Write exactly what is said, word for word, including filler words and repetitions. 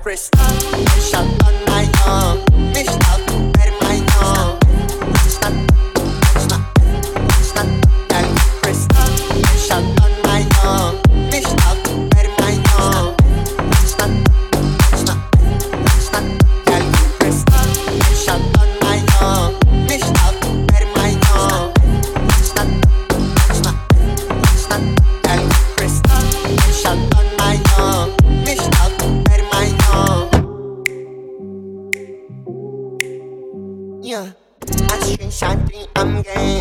crystal. Shot on my arm, mich auf per my arm. Snap, snap, snap, girl crystal. Shot on my arm, mich auf per my arm. Snap, snap, snap, girl crystal. Shot on my arm, mich auf per my arm. Snap, snap, snap, girl crystal. Shot on my arm, mich auf per my arm. Yeah, I should shine am game.